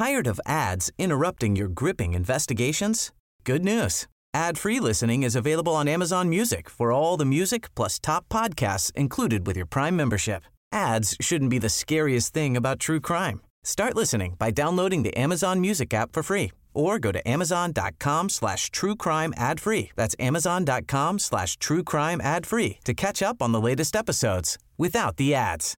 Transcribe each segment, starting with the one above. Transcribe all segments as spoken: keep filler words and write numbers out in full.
Tired of ads interrupting your gripping investigations? Good news. Ad-free listening is available on Amazon Music for all the music plus top podcasts included with your Prime membership. Ads shouldn't be the scariest thing about true crime. Start listening by downloading the Amazon Music app for free or go to amazon.com slash true crime ad free. That's amazon.com slash true crime ad free to catch up on the latest episodes without the ads.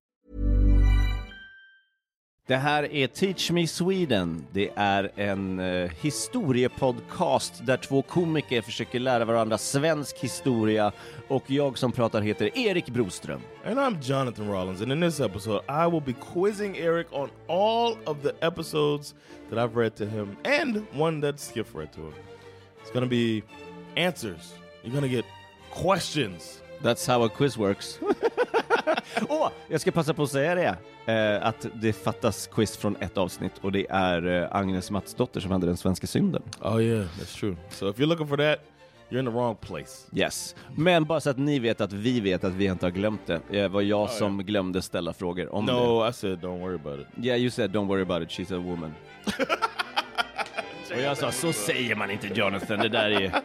Det här är Teach Me Sweden. Det är en eh, historiepodcast där två komiker försöker lära varandra svensk historia. Och jag som pratar heter Erik Broström. And I'm Jonathan Rollins. And in this episode, I will be quizzing Eric on all of the episodes that I've read to him and one that Skiff read to him. It's going to be answers. You're going to get questions. That's how a quiz works. Åh, oh, jag ska passa på att säga det. Eh, att det fattas quiz från ett avsnitt. Och det är eh, Agnes Matsdotter som hade den svenska synden. Oh yeah, that's true. So if you're looking for that, you're in the wrong place. Yes. Men bara så att ni vet att vi vet att vi inte har glömt det. Det var jag oh, som yeah. glömde ställa frågor om no, det. No, I said don't worry about it. Yeah, you said don't worry about it. She's a woman. Och jag sa, så säger man inte, Jonathan. Det där är...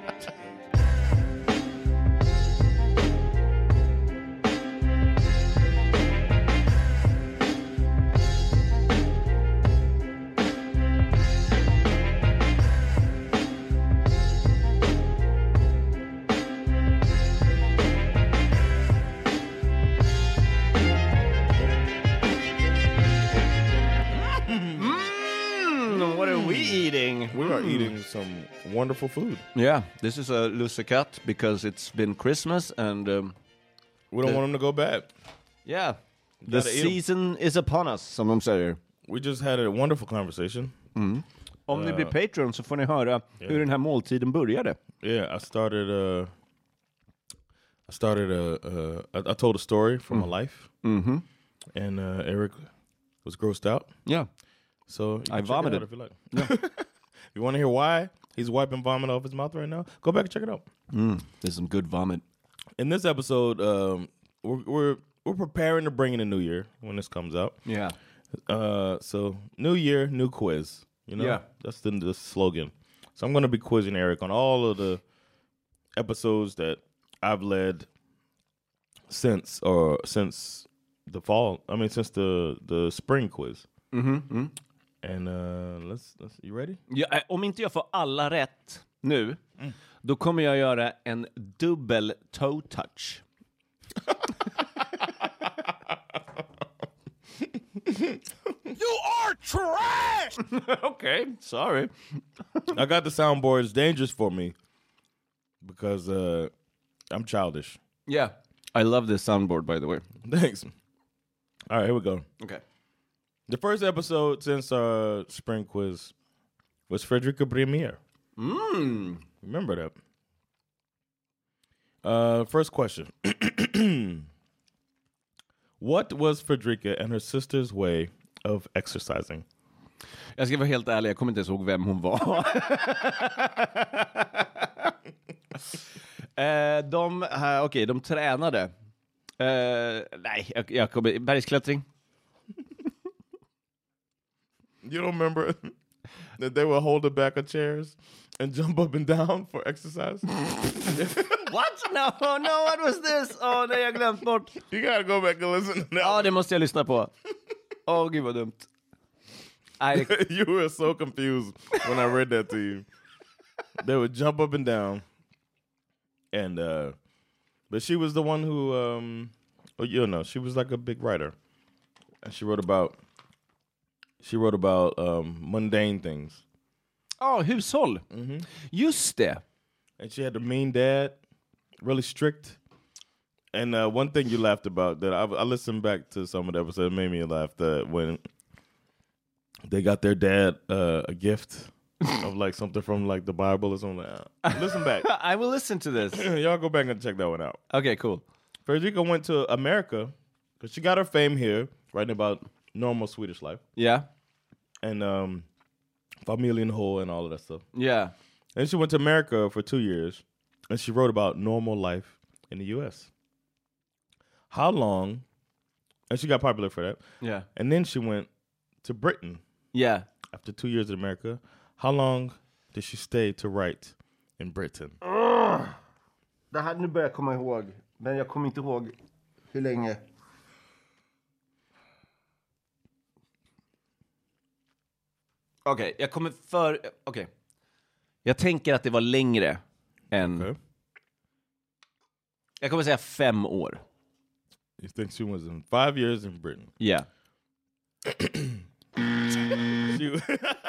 some wonderful food. Yeah, this is a lussekatt because it's been Christmas and um, we don't the, want them to go bad. Yeah, the season is upon us, som de säger. We just had a wonderful conversation. Mm. Om uh, ni blir Patreon så får ni höra yeah. hur den här måltiden började. Yeah, I started uh, I started a uh, I, I told a story from mm. my life. Mm-hmm. And uh, Eric was grossed out. Yeah. So I vomited. If you like. Yeah. You want to hear why he's wiping vomit off his mouth right now? Go back and check it out. Mm, there's some good vomit. In this episode, um, we're, we're we're preparing to bring in a new year when this comes out. Yeah. Uh, so new year, new quiz. You know, yeah. That's the, the slogan. So I'm going to be quizzing Eric on all of the episodes that I've led since or since the fall. I mean, since the the spring quiz. Mm-hmm. Mm-hmm. And uh, let's, let's, you ready? Ja, om inte jag får alla rätt nu, mm. då kommer jag göra en dubbel toe touch. You are trash! Okay, sorry. I got the soundboard. It's dangerous for me because uh, I'm childish. Yeah, I love this soundboard, by the way. Thanks. All right, here we go. Okay. The first episode since our spring quiz was Fredrika Bremyr. Mm. Remember that. Uh, first question. What was Fredrika and her sister's way of exercising? Jag ska vara helt ärlig, jag kommer inte ens ihåg vem hon var. eh, de, uh, okej, okay, de tränade. Uh, nej, jag, jag kommer... Bergsklättring. You don't remember that they would hold the back of chairs and jump up and down for exercise? What? No, no, what was this? Åh, oh, det har jag glömt bort. You gotta go back and listen to that. Ja, det måste jag lyssna på. Åh, oh, gud vad dumt. I... You were so confused when I read that to you. They would jump up and down. And, uh, but she was the one who, um, well, you know, she was like a big writer. And she wrote about... She wrote about um, mundane things. Oh, hushåll. Mm-hmm. Just det. And she had a mean dad, really strict. And uh, one thing you laughed about that I, I listened back to some of the episodes, it made me laugh that when they got their dad uh, a gift of like something from like the Bible or something. Like, listen back. I will listen to this. Y'all go back and check that one out. Okay, cool. Fredrika went to America because she got her fame here, writing about normal Swedish life. Yeah. And um, Familjenhå and all of that stuff. Yeah. And she went to America for two years, and she wrote about normal life in the U S. How long, and she got popular for that. Yeah. And then she went to Britain. Yeah. I after two years in America. How long did she stay to write in Britain? Oh, det här nu börjar jag komma ihåg. Men jag kommer inte ihåg hur länge. Okej, okay, jag kommer för... Okej. Okay. Jag tänker att det var längre än... Okay. Jag kommer säga fem år. You think she was in five years in Britain? Yeah. she,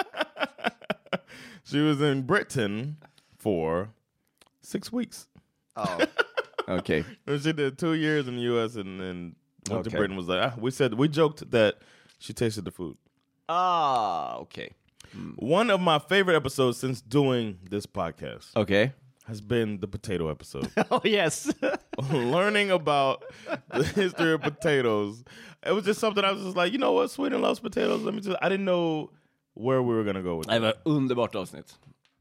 she was in Britain for six weeks. Oh, okay. She did two years in the U S and then went okay. to Britain. Was like, ah, we said, we joked that she tasted the food. Ah, okay. Mm. One of my favorite episodes since doing this podcast. Okay. Has been the potato episode. Oh, yes. Learning about the history of potatoes. It was just something I was just like, you know what? Sweden loves potatoes. Let me just, I didn't know where we were going to go with it. Det var underbart avsnitt.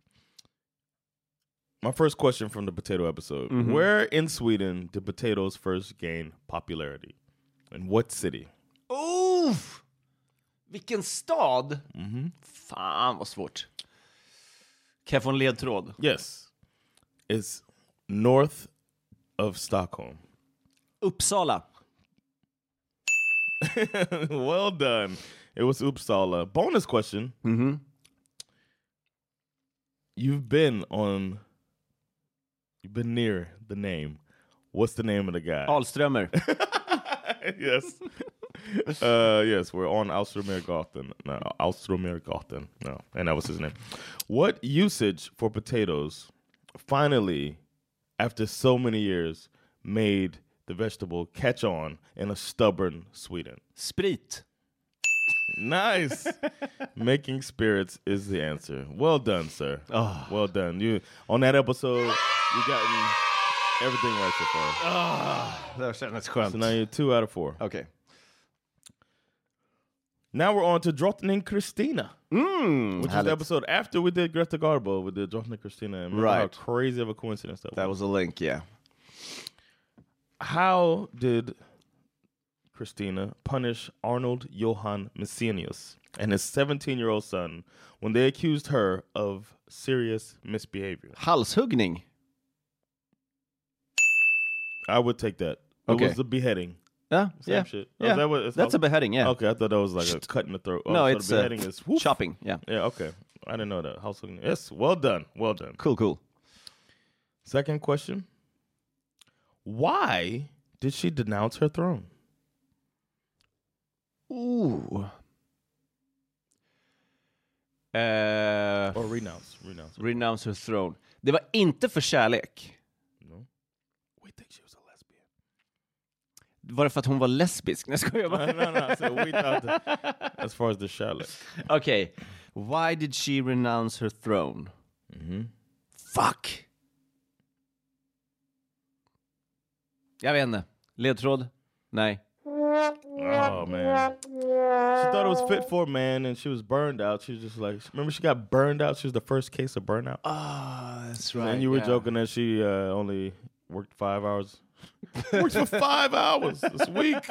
My first question from the potato episode. Mm-hmm. Where in Sweden did potatoes first gain popularity? In what city? Oof! Vilken stad? Mm-hmm. Fan vad svårt. Kan jag få en ledtråd? Yes. It's north of Stockholm. Uppsala. Well done. It was Uppsala. Bonus question. Mm-hmm. You've been on... You've been near the name. What's the name of the guy? Alströmer. Yes. Uh, yes, we're on Alströmergatan. No, Alströmergatan. No, and that was his name. What usage for potatoes finally, after so many years, made the vegetable catch on in a stubborn Sweden? Sprit. Nice. Making spirits is the answer. Well done, sir. Oh. Well done. You on that episode, you gotten everything right so far. Oh, det känns skönt. So now you're two out of four. Okay. Now we're on to Drottning Kristina, mm, which is the episode after we did Greta Garbo. We did Drottning Kristina. And right. How crazy of a coincidence that, that was. That was a link, yeah. How did Kristina punish Arnold Johan Messenius and his seventeen-year-old son when they accused her of serious misbehavior? Halshuggning. I would take that. Okay. It was a beheading. Yeah, Same yeah, shit. yeah. Oh, that what, That's a beheading, yeah. Okay, I thought that was like a cut in the throat. Oh, no, so it's the beheading uh, is whoop. chopping, yeah. Yeah, okay. I didn't know that. House hooking. Yes, well done, well done. Cool, cool. Second question. Why did she denounce her throne? Ooh. Uh, Or renounce. Renounce. Renounce her throne. Det var inte för kärlek. No. We think she was a lesbian. Var det för att hon var lesbisk? Nej, ska jag bara... no, no, no. So we thought that, as far as the kärlek. Okay. Why did she renounce her throne? Mm-hmm. Fuck. Jag vet inte. Ledtråd? Nej. Oh, man. She thought it was fit for a man and she was burned out. She was just like, remember she got burned out? She was the first case of burnout. Ah, oh, that's right. And you were yeah. joking that she uh, only worked five hours. Worked for five hours this week.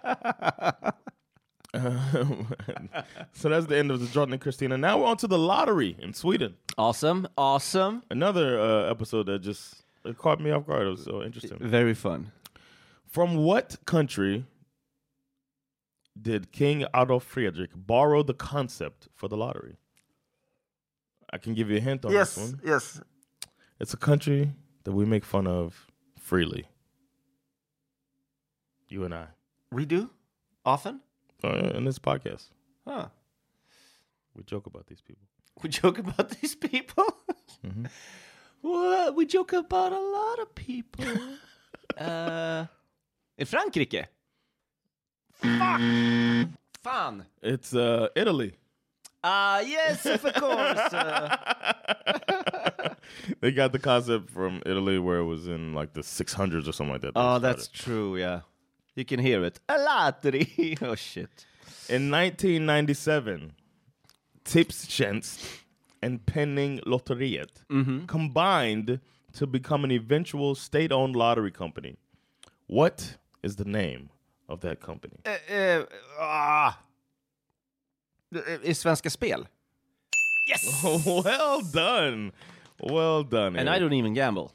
So that's the end of the Drottning Kristina. Now we're on to the lottery in Sweden. Awesome, awesome. Another uh, episode that just it caught me off guard. It was so interesting. Very fun. From what country did King Adolf Fredrik borrow the concept for the lottery? I can give you a hint on yes, this one. Yes, It's a country that we make fun of freely. You and I. We do? Often? Uh, in this podcast. Huh. We joke about these people. We joke about these people? Mm-hmm. What? We joke about a lot of people. uh, I Frankrike? Fuck! Fan! It's uh, Italy. Ah, uh, yes, of course. Uh. They got the concept from Italy where it was in like the six hundreds or something like that. Oh, that's true, yeah. You can hear it. A lottery. Oh, shit. In nineteen ninety-seven, Tipstjänst and Penning Lotteriet mm-hmm. combined to become an eventual state-owned lottery company. What is the name of that company? Uh, uh, ah. I Svenska Spel? Yes! Well done. Well done. And Eric. I don't even gamble.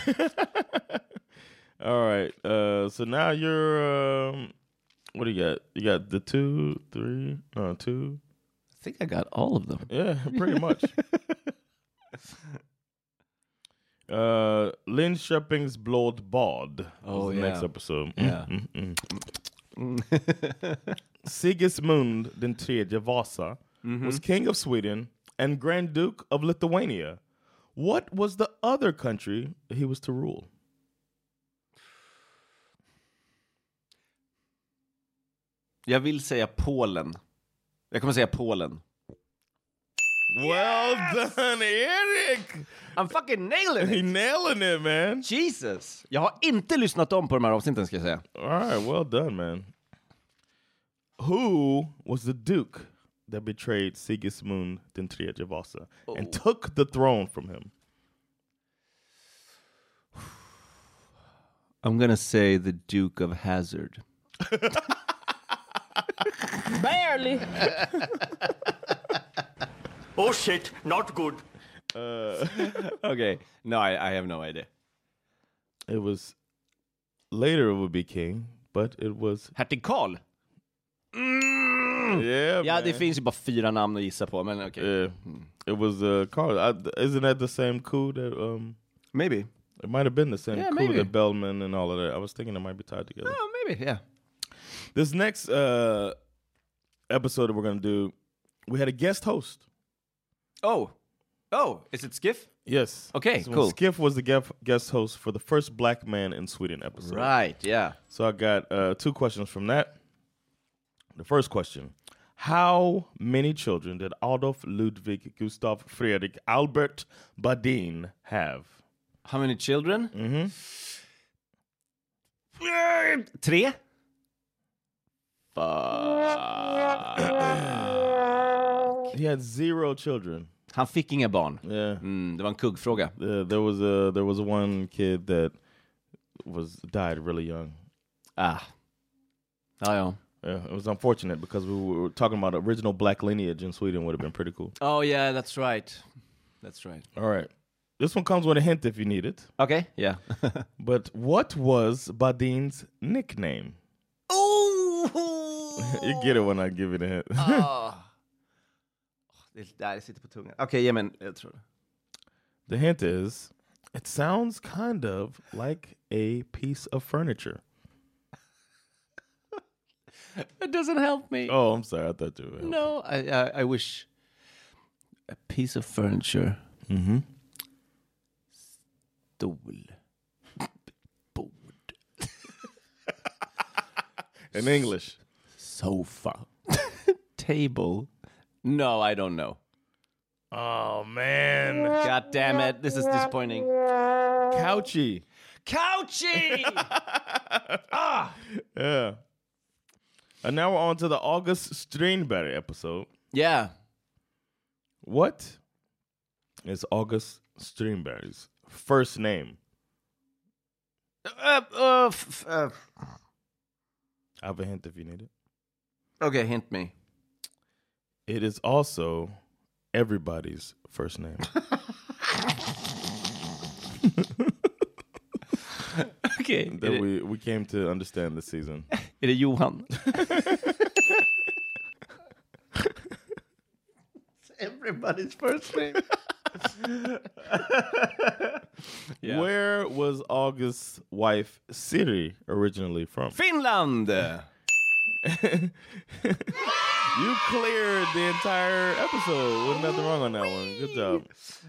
All right. Uh, so now you're. Um, what do you got? You got the two, three, uh, two. I think I got all of them. Yeah, pretty much. uh, Linköpings blodbad. Oh, was the yeah. next episode. Yeah. Mm, mm, mm. Sigismund den tredje Vasa Mm-hmm. was king of Sweden and Grand Duke of Lithuania. What was the other country he was to rule? Jag vill säga Polen. Jag kommer säga Polen. Well done, Eric! I'm fucking nailing He it! nailing it, man. Jesus! Jag har inte lyssnat om på de här avsnitten, ska jag säga. All right, well done, man. Who was the duke that betrayed Sigismund den tredje Vasa Oh. and took the throne from him? I'm gonna say the Duke of Hazard. Barely. Oh shit, not good. Uh, Okay. No, I, I have no idea. it was later it would be king, but it was Hertig Karl? yeah. Ja, man. det finns ju bara fyra namn att gissa på, men okej. Okay. Yeah, it was uh, Carl. I, isn't that the same coup that um? Maybe. It might have been the same Yeah, coup maybe. that Bellman and all of that. I was thinking it might be tied together. Oh, maybe, yeah. This next uh episode that we're gonna do, we had a guest host. Oh. Oh, is it Skiff? Yes. Okay, This one, cool. Skiff was the gef- guest host for the first Black Man in Sweden episode. Right, yeah. So I got uh, two questions from that. The first question: how many children did Adolf Ludwig Gustav Fredrik Albert Badin have? How many children? Mm-hmm. Tre? He had zero children. Han fick inga barn. Yeah. Mm, det var en kuggfråga. Uh, there was a there was one kid that was died really young. Ah. Ja, ja. Yeah, it was unfortunate because we were talking about original black lineage in Sweden would have been pretty cool. Oh, yeah, that's right. That's right. All right. This one comes with a hint if you need it. Okay, yeah. But what was Badin's nickname? Oh! You get it when I give you the hint. Ah. Det där sitter på tungan. Okej, okay, ja, men jag tror det. The hint is, it sounds kind of like a piece of furniture. It doesn't help me. Oh, I'm sorry. I thought you were. No, I, I I wish a piece of furniture. Mm-hmm. Stol. Bord. In English. Sofa. Table. No, I don't know. Oh, man. God damn it. This is disappointing. Couchy. Couchy! Ah! Yeah. And now we're on to the August Strindberg episode. Yeah. What is August Strindberg's first name? Uh, uh, f- uh. I have a hint if you need it. Okay, hint me. It is also everybody's first name. Okay. That we, we came to understand this season. Är det Johan? Everybody's first name. Yeah. Where was August's wife Siri originally from? Finland! You cleared the entire episode with nothing wrong on that one. Good job.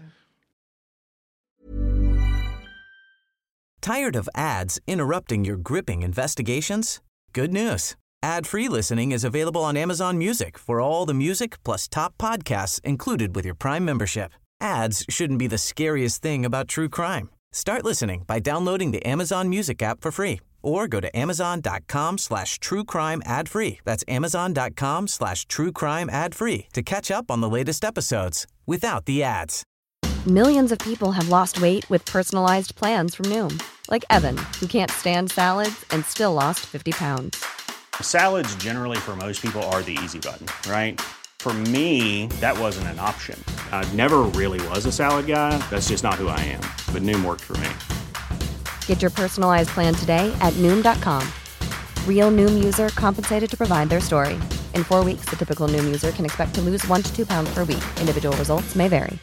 Tired of ads interrupting your gripping investigations? Good news. Ad-free listening is available on Amazon Music for all the music plus top podcasts included with your Prime membership. Ads shouldn't be the scariest thing about true crime. Start listening by downloading the Amazon Music app for free or go to amazon.com slash true crime ad free. That's amazon.com slash true crime ad free to catch up on the latest episodes without the ads. Millions of people have lost weight with personalized plans from Noom. Like Evan, who can't stand salads and still lost fifty pounds. Salads generally for most people are the easy button, right? For me, that wasn't an option. I never really was a salad guy. That's just not who I am. But Noom worked for me. Get your personalized plan today at Noom dot com. Real Noom user compensated to provide their story. In four weeks, the typical Noom user can expect to lose one to two pounds per week. Individual results may vary.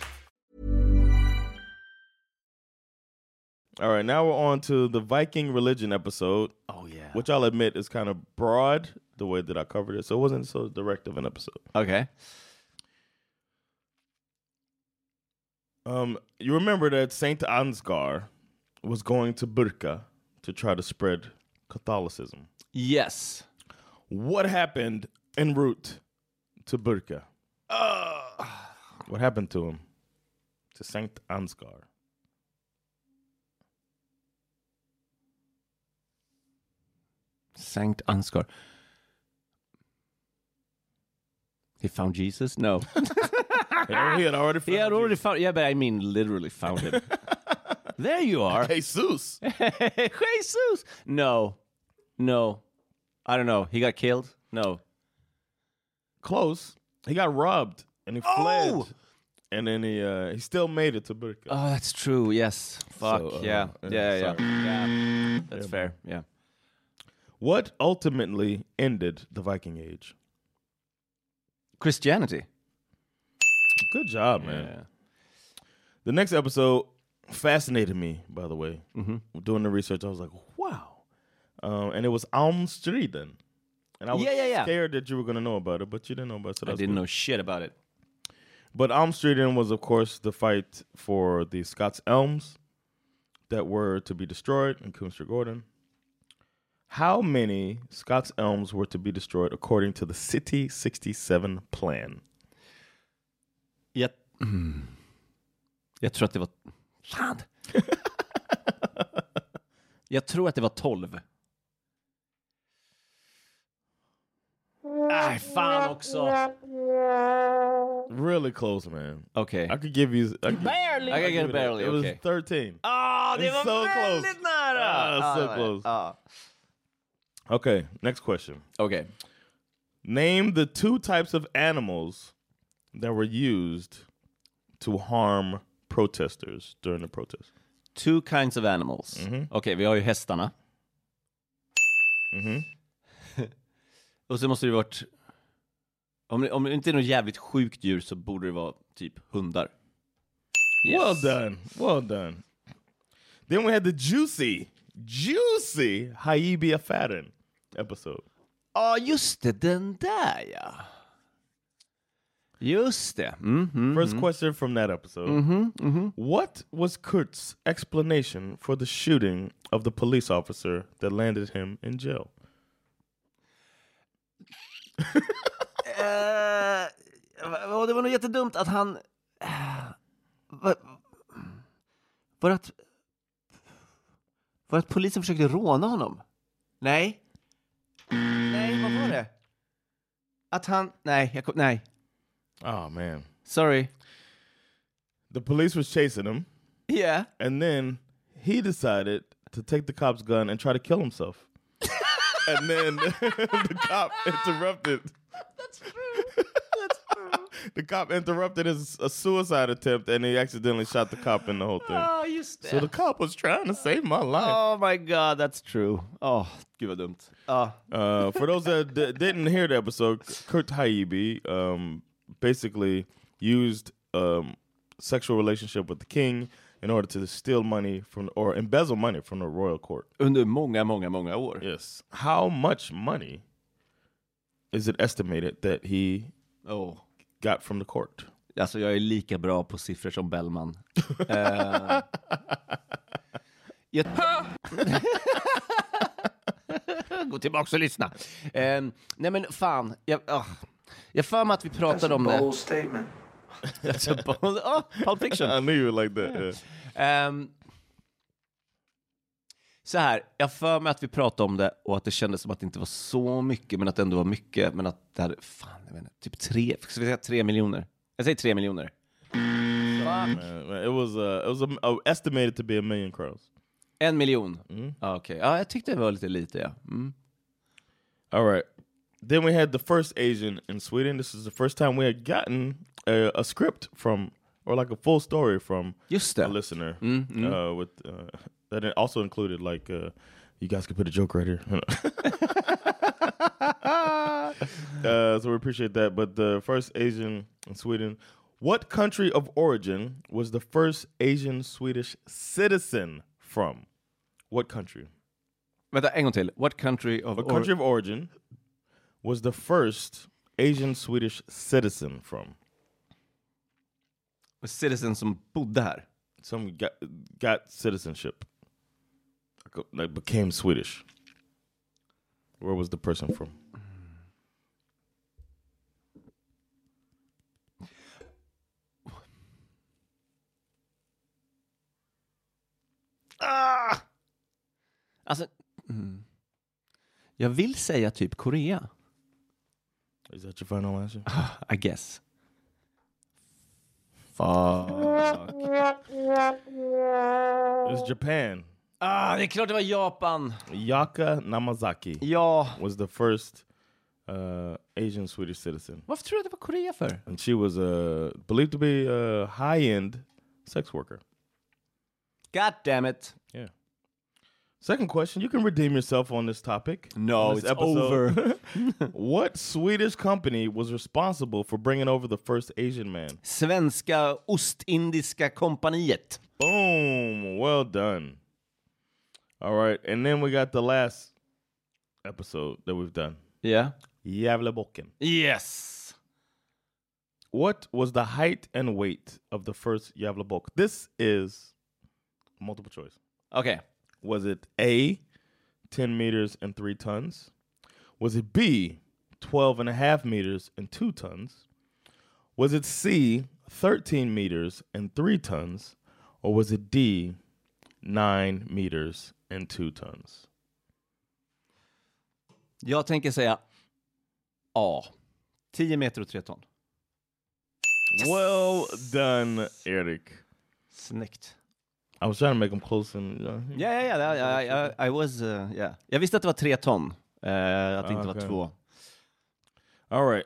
All right, now we're on to the Viking religion episode. Oh, yeah. Which I'll admit is kind of broad, the way that I covered it. So it wasn't so direct of an episode. Okay. Um, you remember that Saint Ansgar was going to Burka to try to spread Catholicism. Yes. What happened en route to Burka? Uh. What happened to him? To Saint Ansgar. Saint Ansgar. He found Jesus? No. he had already found He had already Jesus. found... Yeah, but I mean literally found him. There you are. Jesus. Jesus. No. No. I don't know. He got killed? No. Close. He got robbed and he Oh! fled. And then he uh, he still made it to Burka. Oh, that's true. Yes. Fuck. So, uh, yeah. yeah, Yeah, yeah. sorry. Yeah. That's Yeah, fair. Yeah. What ultimately ended the Viking Age? Christianity. Good job, man. Yeah. The next episode fascinated me, by the way. Mm-hmm. Doing the research, I was like, wow. Um, and it was Almstriden. And I was Yeah, yeah, yeah. scared that you were going to know about it, but you didn't know about it. So I that's didn't good. know shit about it. But Almstriden was, of course, the fight for the Scots Elms that were to be destroyed in Cumster Gordon. How many Scots Elms were to be destroyed according to the City sixty-seven plan? Jag, mm. jag tror att det var... Fan! Jag tror att det var tolv. Nej, fan också. Really close, man. Okej. I could give you... I could, Barely. I could get give you that. barely, It was okay. thirteen. Ah, det It's var so väldigt close. nära! Ah, so det var- close. ah. Okay, next question. Okej. Name the two types of animals that were used to harm protesters during the protest. Two kinds of animals. Mhm. Okej, vi har ju hästarna. Mhm. Och så måste det varit... Om det, om det inte är något jävligt sjukt djur så borde det vara typ hundar. Yes. Well done. Well done. Then we had the juicy, juicy Haibia Fadden episode. Ja, just det. Den där, ja. Just det. Mm, mm, First mm. question from that episode. Mhm, mhm. What was Kurt's explanation for the shooting of the police officer that landed him in jail? Eh, och det var nog jättedumt att han... eh, Var, var det att... Var det att polisen försökte råna honom? Nej. Nej, vad var det? Att han... Nej, jag kom, nej. Oh, man. Sorry. The police was chasing him, Yeah. and then he decided to take the cop's gun and try to kill himself. And then the cop interrupted. That's true. That's true. The cop interrupted his a suicide attempt, and he accidentally shot the cop in the whole thing. Oh, just det. So the cop was trying to save my life. Oh my god, that's true. Oh, gud vad dumt. Oh. Uh, for those that d- didn't hear the episode, Kurt Haibi um, basically used um, sexual relationship with the king in order to steal money from or embezzle money from the royal court. Under många, många, många år. Yes. How much money is it estimated that he Oh. got from the court? Alltså jag är lika bra på siffror som Bellman. uh, jag... Gå tillbaka och lyssna. Um, nej men fan, jag, uh, jag för mig att vi pratade om det. Bold statement. That's a bold... Oh, Pulp Fiction. I knew you would like that. Yeah. Um, så här, jag för mig att vi pratade om det och att det kändes som att det inte var så mycket, men att det ändå var mycket, men att det hade, fan, jag vet inte, typ tre, ska vi säga tre miljoner? Jag säger tre miljoner. Man, man, it was uh, it was um, uh, estimated to be a million crowns. En miljon? Mm. Ah, okej. Okay. Ja, jag tyckte det var lite lite, ja. Mm. All right. then we had the first Asian in Sweden. This is the first time we had gotten a, a script from, or like a full story from Just det. a listener. Mm, mm. Uh, with uh, that it also included like, uh, you guys could put a joke right here. uh, so we appreciate that. But the first Asian in Sweden. What country of origin was the first Asian Swedish citizen from? What country? Vänta, en gång till. What country of What country of origin was the first Asian Swedish citizen from? A citizen som bodde här. Some got, got citizenship. Like became Swedish. Where was the person from? Ah! Alltså, mm. jag vill säga typ Korea. Is that your final answer? I guess. Fuck. It's Japan. Ah, det är klart det var Japan. Yaka Namazaki Ja. was the first uh, Asian Swedish citizen. Varför tror du att det var Korea för? And she was uh, believed to be a high-end sex worker. God damn it. Yeah. Second question. You can redeem yourself on this topic. No, on this it's over. What Swedish company was responsible for bringing over the first Asian man? Svenska Ostindiska kompaniet. Boom. Well done. All right. And then we got the last episode that we've done. Yeah. Gävlebocken. Yes. What was the height and weight of the first Gävlebock? This is multiple choice. Okay. Was it A, ten meters and three tons? Was it B, twelve and a half meters and two tons? Was it C, thirteen meters and three tons? Or was it D, nine meters and two tons? Jag tänker säga A. tio meter och tre ton. Well done, Eric. Snyggt. I was trying to make them close and... Uh, Ja, ja, ja. ja, ja, I was... Uh, yeah. Jag visste att det var tre ton. Uh, att det inte Okay. var två. All right.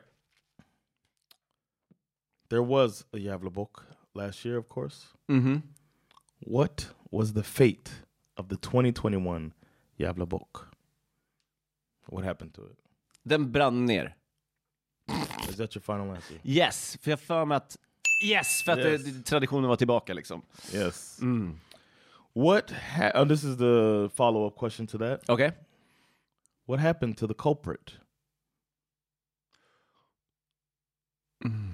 There was a Gävlebock last year, of course. Mm-hmm. What was the fate of the twenty twenty-one Gävlebock? What happened to it? Den brann ner. Is that your final answer? Yes, för jag för mig att... Yes, för att Yes. Det, traditionen var tillbaka liksom. Yes. Mm. What? Ha- oh, this is the follow-up question to that. Okej. Okay. What happened to the culprit? Mm.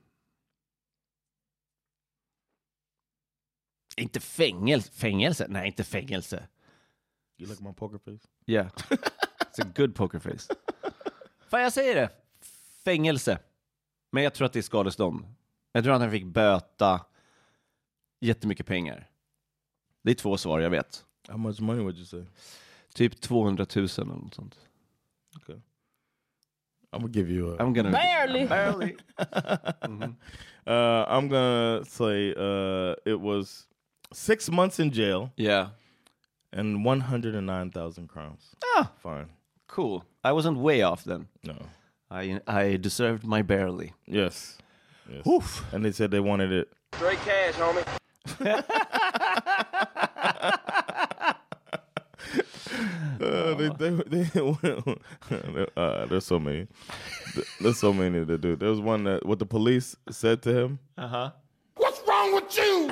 Inte fängelse. Fängelse? Nej, inte fängelse. You like my poker face? Yeah. It's a good poker face. Fan, jag säger det. Fängelse. Men jag tror att det är skadestånd. Jag tror att han fick böta jättemycket pengar. Det är två svar, jag vet. How much money would you say? Typ tvåhundratusen eller något sånt. Okay. I'm gonna give you a... I'm gonna... Barely. Barely. Mm-hmm. Uh, I'm gonna say uh, it was six months in jail. Yeah. And one hundred nine thousand crowns. Ah, fine. Cool. I wasn't way off then. No. I I deserved my barely. Yes. Yes. Oof. And they said they wanted it. Straight cash, homie. Uh, they, they, they, uh, there's so many. There's so many to do. There was one that what the police said to him. Uh-huh. What's wrong with you?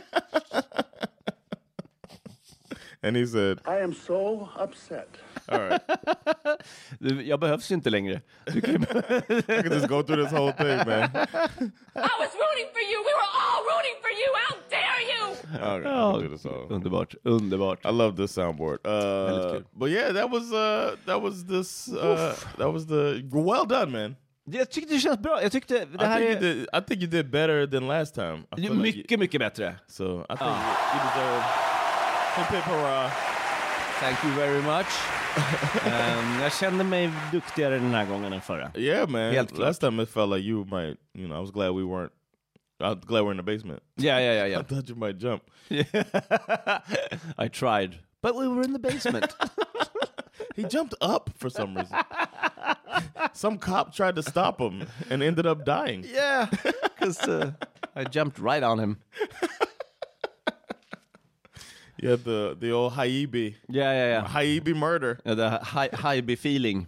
And he said, I am so upset. all right. Du, jag behövs ju inte längre. Du kan... I can just go through this whole thing, man. I was rooting for you. We were all rooting for you. How dare you? All right, I'll do this all. Underbart, underbart. I love this soundboard. Uh, but yeah, that was uh, that was this. Uh, that was the well done, man. Jag tyckte det känns bra. Jag tyckte det här I think, är... you did, I think you did better than last time. I feel like mycket, you, mycket bättre. so I think you, you deserve some paper. Uh, Thank you very much. um, jag kände mig duktigare den här gången än förra. yeah, man. Helt klart. Last time it felt like you might. You know, I was glad we weren't. I was glad we're in the basement. Yeah, yeah, yeah, I yeah. thought you might jump. I tried. But we were in the basement. He jumped up for some reason. some cop tried to stop him and ended up dying. Yeah, because uh, I jumped right on him. Yeah, the the old Haibi. Yeah, yeah, yeah. Haibi murder. Yeah, the hi- Haibi feeling.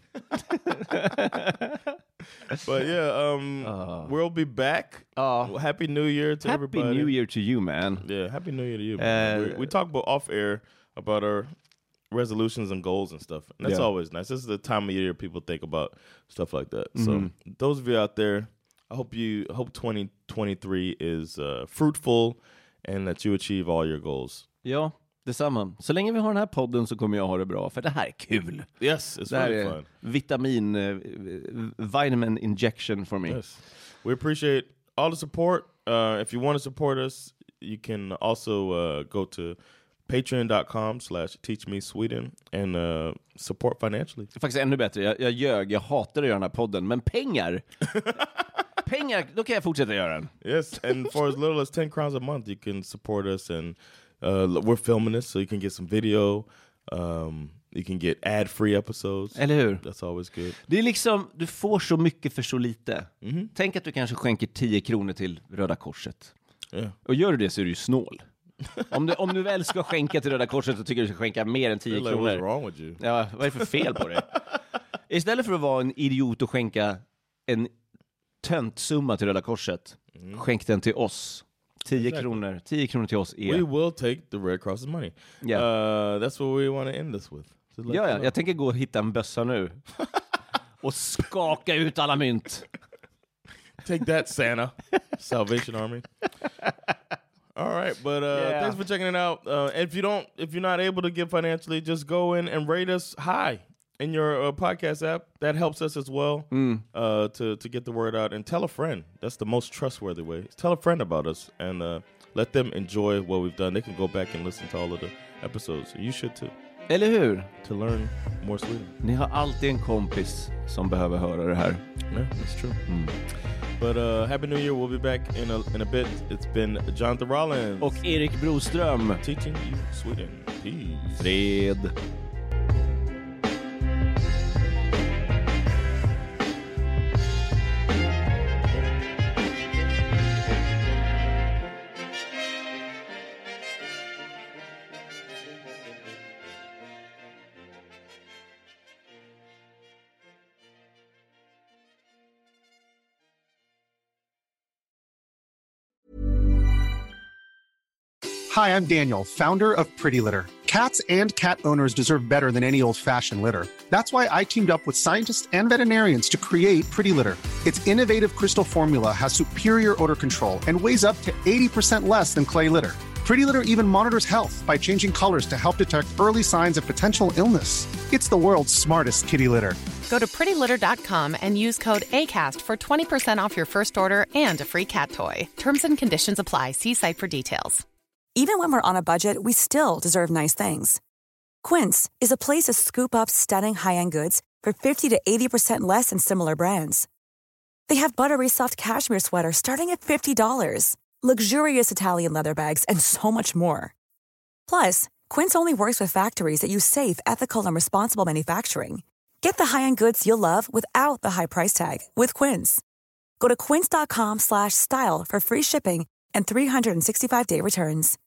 But yeah, um, uh, we'll be back. Uh, happy New Year to happy everybody. Happy New Year to you, man. Yeah, Happy New Year to you. Uh, we, we talk about off air about our resolutions and goals and stuff. And that's yeah. always nice. This is the time of year people think about stuff like that. Mm-hmm. So those of you out there, I hope you I hope twenty twenty-three is uh, fruitful and that you achieve all your goals. Ja, detsamma. Så länge vi har den här podden så kommer jag ha det bra, för det här är kul. Yes, it's really fun. Vitamin, uh, vitamin injection for me. Yes. We appreciate all the support. Uh, if you want to support us, you can also uh, go to patreon.com slash teachmesweden and uh, support financially. Det är faktiskt ännu bättre. Jag, jag ljög, jag hatar att göra den här podden, men pengar... pengar, då kan jag fortsätta göra den. Yes, and for as little as ten crowns a month you can support us, and uh, we're filming this so you can get some video, um, you can get ad-free episodes. Eller hur? That's always good. Det är liksom, du får så mycket för så lite. Mm-hmm. Tänk att du kanske skänker tio kronor till Röda Korset. Yeah. Och gör du det så är du ju snål. Om du, om du väl ska skänka till Röda Korset så tycker du ska skänka mer än tio like, kronor. What's wrong with you? Ja, vad är det för fel på det? Istället för att vara en idiot och skänka en töntsumma till Röda Korset, mm. skänk den till oss. Tio exactly. kronor. Tio kronor till oss är... We will take the Red Cross's money. Yeah. Uh, that's what we want to end this with. Ja, ja, jag tänker gå och hitta en bössa nu. Och skaka ut alla mynt. Take that, Santa. Salvation Army. All right, but uh, yeah. thanks for checking it out. Uh, if you don't, if you're not able to give financially, just go in and rate us high in your uh, podcast app. That helps us as well mm. uh, to to get the word out. And tell a friend. That's the most trustworthy way. Tell a friend about us and uh, let them enjoy what we've done. They can go back and listen to all of the episodes. You should too. Eller hur? To learn more Sweden. Ni har alltid en kompis som behöver höra det här. Yeah, that's true. Mm. But uh, Happy New Year. We'll be back in a, in a bit. It's been Jonathan Rollins. Och Erik Broström. Teaching you Sweden. Peace. Fred. Hi, I'm Daniel, founder of Pretty Litter. Cats and cat owners deserve better than any old-fashioned litter. That's why I teamed up with scientists and veterinarians to create Pretty Litter. Its innovative crystal formula has superior odor control and weighs up to eighty percent less than clay litter. Pretty Litter even monitors health by changing colors to help detect early signs of potential illness. It's the world's smartest kitty litter. Go to pretty litter dot com and use code ACAST for twenty percent off your first order and a free cat toy. Terms and conditions apply. See site for details. Even when we're on a budget, we still deserve nice things. Quince is a place to scoop up stunning high-end goods for fifty to eighty percent less than similar brands. They have buttery soft cashmere sweaters starting at fifty dollars, luxurious Italian leather bags, and so much more. Plus, Quince only works with factories that use safe, ethical, and responsible manufacturing. Get the high-end goods you'll love without the high price tag with Quince. Go to quince dot com slash style for free shipping and three hundred sixty-five day returns.